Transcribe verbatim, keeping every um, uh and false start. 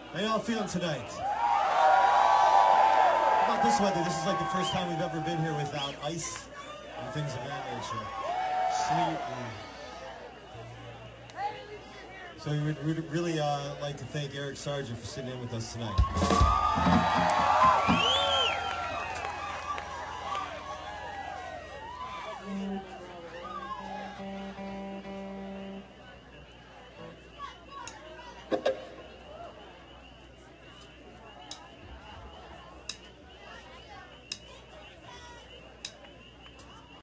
How y'all feeling tonight? How about this weather? This is like the first time we've ever been here without ice and things of that nature. Sleet. And... So we would, would really uh, like to thank Eric Sargent for sitting in with us tonight.